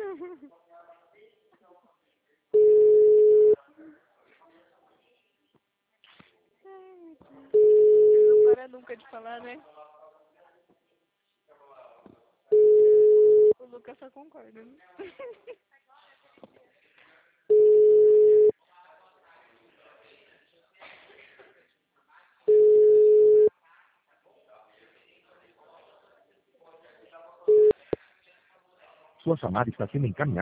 Não para nunca de falar, né? O Lucas só concorda. Né? Sua chamada está sendo encaminhada.